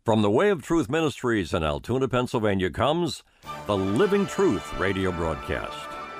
From the Way of Truth Ministries in Altoona, Pennsylvania comes the Living Truth radio broadcast.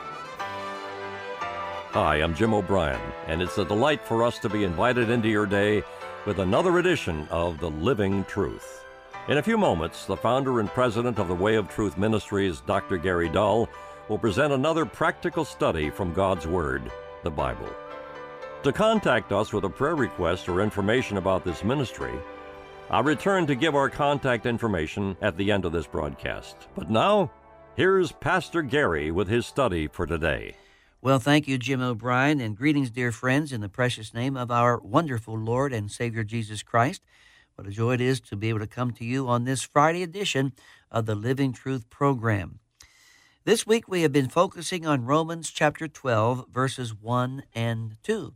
Hi, I'm Jim O'Brien, and it's a delight for us to be invited into your day with another edition of the Living Truth. In a few moments, the founder and president of the Way of Truth Ministries, Dr. Gary Dull, will present another practical study from God's Word, the Bible. To contact us with a prayer request or information about this ministry, I'll return to give our contact information at the end of this broadcast. But now, here's Pastor Gary with his study for today. Well, thank you, Jim O'Brien, and greetings, dear friends, in the precious name of our wonderful Lord and Savior Jesus Christ. What a joy it is to be able to come to you on this Friday edition of the Living Truth program. This week we have been focusing on Romans chapter 12, verses 1 and 2.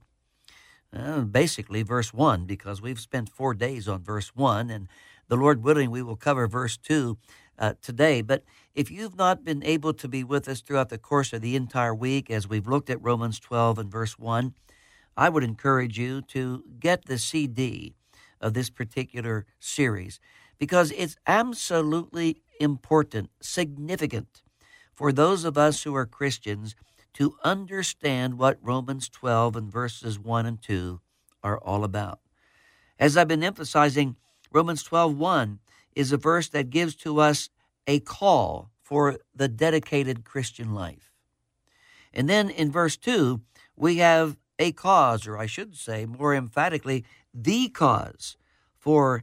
Basically verse 1, because we've spent 4 days on verse 1, and the Lord willing, we will cover verse 2 today. But if you've not been able to be with us throughout the course of the entire week as we've looked at Romans 12 and verse 1, I would encourage you to get the CD of this particular series, because it's absolutely important, significant for those of us who are Christians to understand what Romans 12 and verses 1 and 2 are all about. As I've been emphasizing, Romans 12:1 is a verse that gives to us a call for the dedicated Christian life. And then in verse 2, we have a cause, or I should say more emphatically, the cause for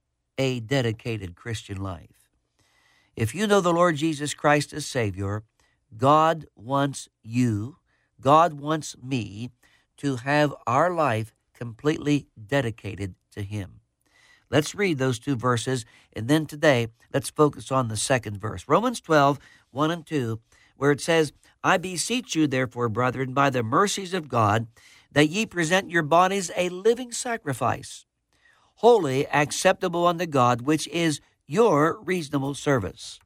a dedicated Christian life. If you know the Lord Jesus Christ as Savior, God wants you, God wants me to have our life completely dedicated to Him. Let's read those two verses, and then today, let's focus on the second verse. Romans 12, 1 and 2, where it says, I beseech you, therefore, brethren, by the mercies of God, that ye present your bodies a living sacrifice, holy, acceptable unto God, which is your reasonable service.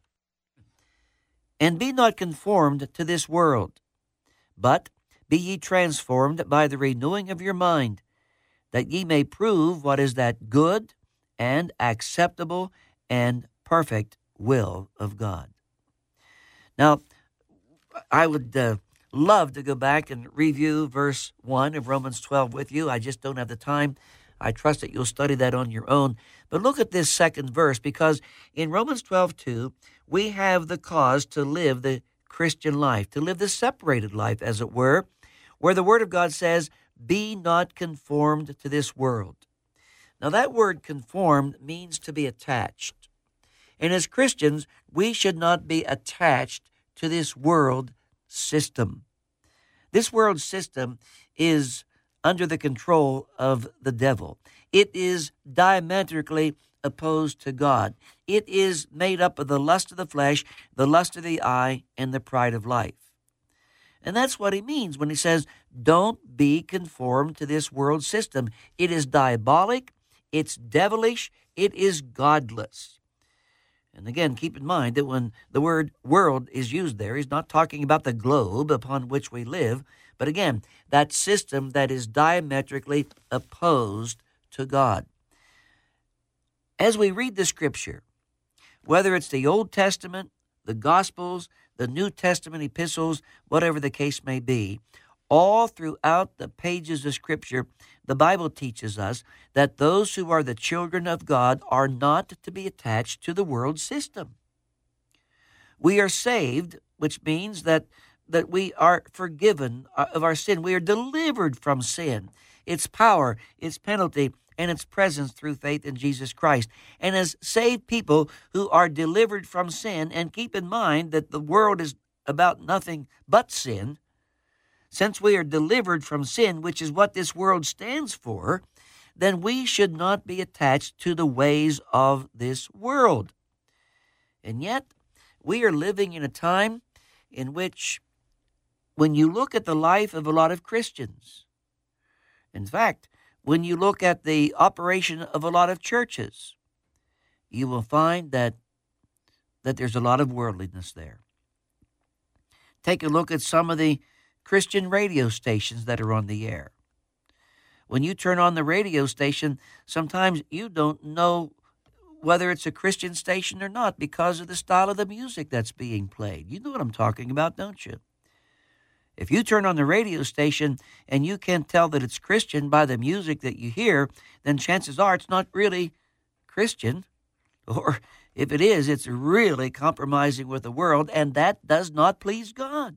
And be not conformed to this world, but be ye transformed by the renewing of your mind, that ye may prove what is that good and acceptable and perfect will of God. Now, I would love to go back and review verse 1 of Romans 12 with you. I just don't have the time. I trust that you'll study that on your own. But look at this second verse, because in Romans 12:2, we have the cause to live the Christian life, to live the separated life, as it were, where the Word of God says, be not conformed to this world. Now, that word conformed means to be attached. And as Christians, we should not be attached to this world system. This world system is under the control of the devil. It is diametrically opposed to God. It is made up of the lust of the flesh, the lust of the eye, and the pride of life. And that's what he means when he says, don't be conformed to this world system. It is diabolic, it's devilish, it is godless. And again, keep in mind that when the word world is used there, he's not talking about the globe upon which we live, but again, that system that is diametrically opposed to God. As we read the Scripture, whether it's the Old Testament, the Gospels, the New Testament epistles, whatever the case may be, all throughout the pages of Scripture, the Bible teaches us that those who are the children of God are not to be attached to the world system. We are saved, which means that we are forgiven of our sin. We are delivered from sin, its power, its penalty, and its presence through faith in Jesus Christ. And as saved people who are delivered from sin, and keep in mind that the world is about nothing but sin, since we are delivered from sin, which is what this world stands for, then we should not be attached to the ways of this world. And yet, we are living in a time in which, when you look at the life of a lot of Christians, in fact, when you look at the operation of a lot of churches, you will find that there's a lot of worldliness there. Take a look at some of the Christian radio stations that are on the air. When you turn on the radio station, sometimes you don't know whether it's a Christian station or not because of the style of the music that's being played. You know what I'm talking about, don't you? If you turn on the radio station and you can't tell that it's Christian by the music that you hear, then chances are it's not really Christian. Or if it is, it's really compromising with the world, and that does not please God.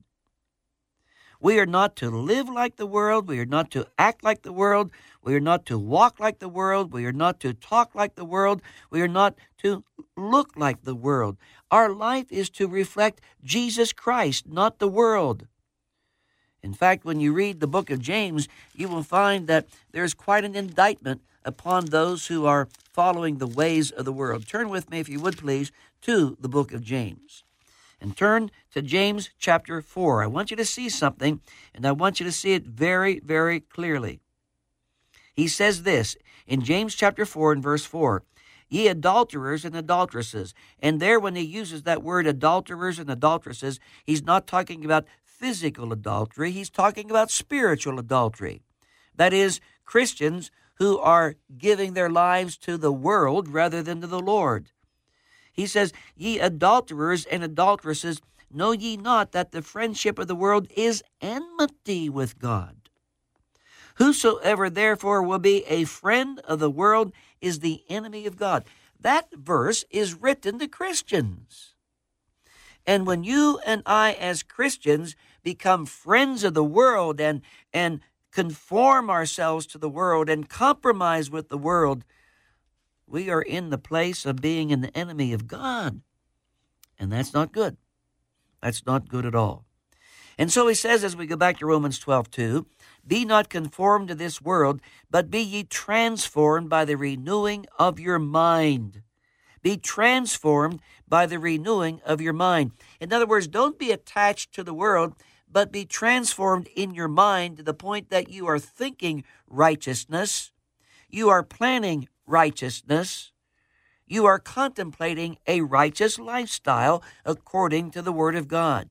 We are not to live like the world. We are not to act like the world. We are not to walk like the world. We are not to talk like the world. We are not to look like the world. Our life is to reflect Jesus Christ, not the world. In fact, when you read the book of James, you will find that there's quite an indictment upon those who are following the ways of the world. Turn with me, if you would please, to the book of James. And turn to James chapter 4. I want you to see something, and I want you to see it very, very clearly. He says this in James chapter 4 and verse 4, "Ye adulterers and adulteresses." And there, when he uses that word adulterers and adulteresses, he's not talking about physical adultery. He's talking about spiritual adultery. That is, Christians who are giving their lives to the world rather than to the Lord. He says, "Ye adulterers and adulteresses, know ye not that the friendship of the world is enmity with God? Whosoever therefore will be a friend of the world is the enemy of God." That verse is written to Christians. And when you and I as Christians become friends of the world and conform ourselves to the world and compromise with the world, we are in the place of being an enemy of God. And that's not good. That's not good at all. And so he says, as we go back to Romans 12:2, "Be not conformed to this world, but be ye transformed by the renewing of your mind." Be transformed by the renewing of your mind. In other words, don't be attached to the world, but be transformed in your mind to the point that you are thinking righteousness, you are planning righteousness, you are contemplating a righteous lifestyle according to the Word of God.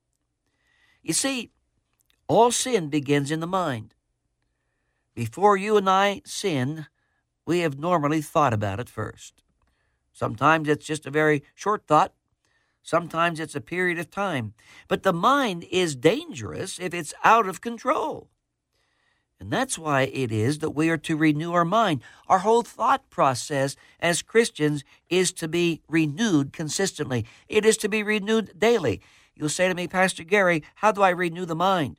You see, all sin begins in the mind. Before you and I sin, we have normally thought about it first. Sometimes it's just a very short thought. Sometimes it's a period of time. But the mind is dangerous if it's out of control. And that's why it is that we are to renew our mind. Our whole thought process as Christians is to be renewed consistently. It is to be renewed daily. You'll say to me, "Pastor Gary, how do I renew the mind?"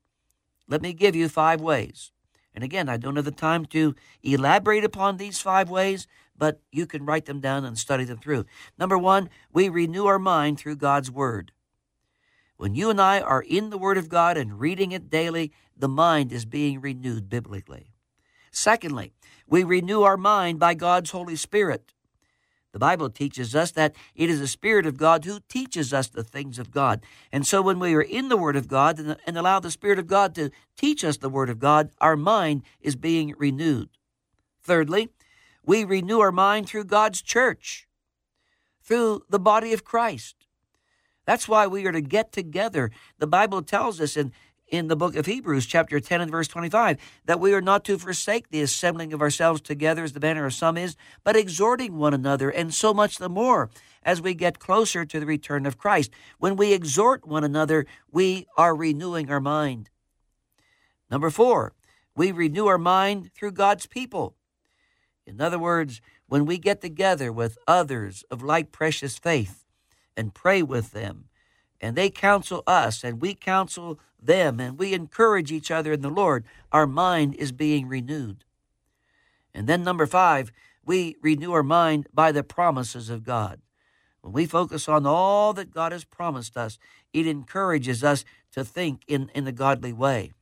Let me give you 5 ways. And again, I don't have the time to elaborate upon these 5 ways, but you can write them down and study them through. Number 1, we renew our mind through God's Word. When you and I are in the Word of God and reading it daily, the mind is being renewed biblically. Secondly, we renew our mind by God's Holy Spirit. The Bible teaches us that it is the Spirit of God who teaches us the things of God. And so when we are in the Word of God and allow the Spirit of God to teach us the Word of God, our mind is being renewed. Thirdly, we renew our mind through God's church, through the body of Christ. That's why we are to get together. The Bible tells us in the book of Hebrews, chapter 10 and verse 25, that we are not to forsake the assembling of ourselves together as the manner of some is, but exhorting one another, and so much the more as we get closer to the return of Christ. When we exhort one another, we are renewing our mind. Number 4, we renew our mind through God's people. In other words, when we get together with others of like precious faith and pray with them, and they counsel us, and we counsel them, and we encourage each other in the Lord, our mind is being renewed. And then number 5, we renew our mind by the promises of God. When we focus on all that God has promised us, it encourages us to think in a godly way.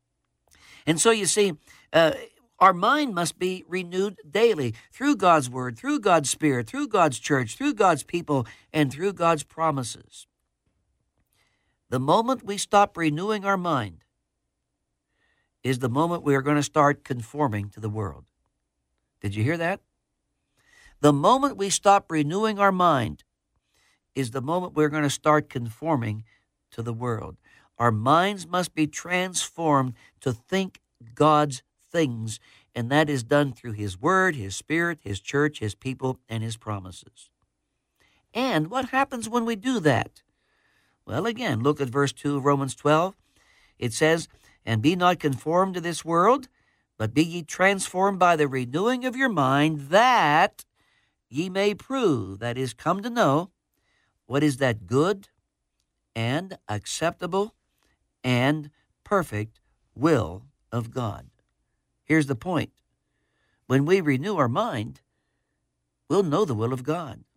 And so you see, our mind must be renewed daily through God's Word, through God's Spirit, through God's church, through God's people, and through God's promises. The moment we stop renewing our mind is the moment we are going to start conforming to the world. Did you hear that? The moment we stop renewing our mind is the moment we're going to start conforming to the world. Our minds must be transformed to think God's things and that is done through His Word, His Spirit, His church, His people, and His promises. And what happens when we do that? Well, again, look at verse 2 of Romans 12. It says, "And be not conformed to this world, but be ye transformed by the renewing of your mind, that ye may prove," that is, come to know, what is that good and acceptable and perfect will of God. Here's the point. When we renew our mind, we'll know the will of God.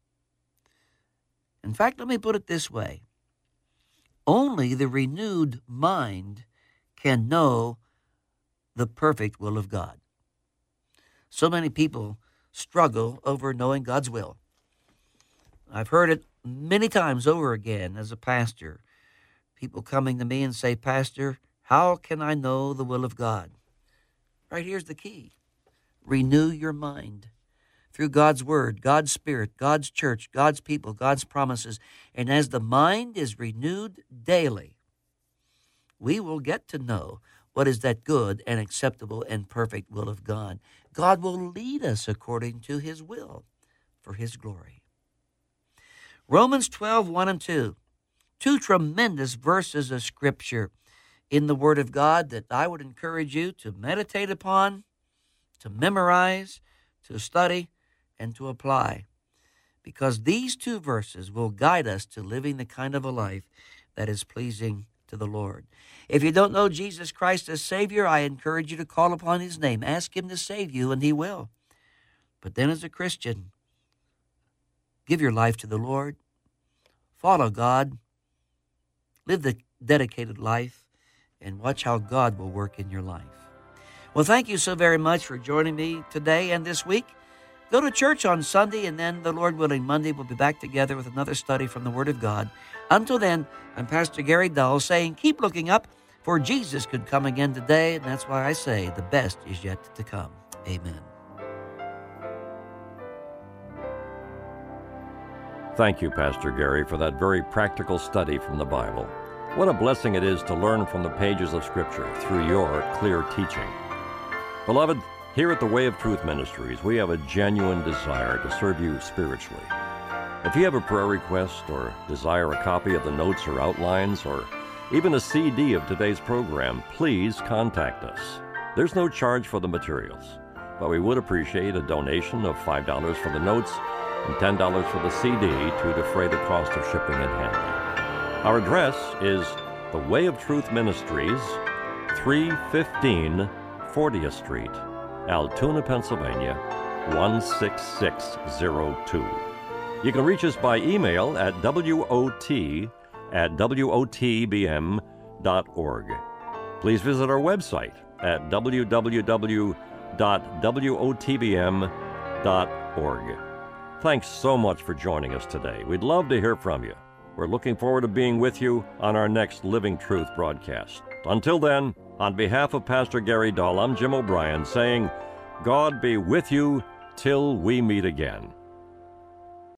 In fact, let me put it this way. Only the renewed mind can know the perfect will of God. So many people struggle over knowing God's will. I've heard it many times over again as a pastor. People coming to me and say, "Pastor, how can I know the will of God?" Right here's the key. Renew your mind through God's Word, God's Spirit, God's church, God's people, God's promises. And as the mind is renewed daily, we will get to know what is that good and acceptable and perfect will of God. God will lead us according to His will for His glory. Romans 12, 1 and 2. Two tremendous verses of Scripture in the Word of God that I would encourage you to meditate upon, to memorize, to study, and to apply, because these two verses will guide us to living the kind of a life that is pleasing to the Lord. If you don't know Jesus Christ as Savior, I encourage you to call upon His name. Ask Him to save you, and He will. But then as a Christian, give your life to the Lord. Follow God. Live the dedicated life, and watch how God will work in your life. Well, thank you so very much for joining me today and this week. Go to church on Sunday, and then, the Lord willing, Monday we'll be back together with another study from the Word of God. Until then, I'm Pastor Gary Dull saying, keep looking up, for Jesus could come again today, and that's why I say the best is yet to come. Amen. Thank you, Pastor Gary, for that very practical study from the Bible. What a blessing it is to learn from the pages of Scripture through your clear teaching. Beloved, here at the Way of Truth Ministries, we have a genuine desire to serve you spiritually. If you have a prayer request or desire a copy of the notes or outlines or even a CD of today's program, please contact us. There's no charge for the materials, but we would appreciate a donation of $5 for the notes and $10 for the CD to defray the cost of shipping and handling. Our address is the Way of Truth Ministries, 315 40th Street, Altoona, Pennsylvania, 16602. You can reach us by email at wot@wotbm.org. Please visit our website at www.wotbm.org. Thanks so much for joining us today. We'd love to hear from you. We're looking forward to being with you on our next Living Truth broadcast. Until then, on behalf of Pastor Gary Dull, I'm Jim O'Brien saying, God be with you till we meet again.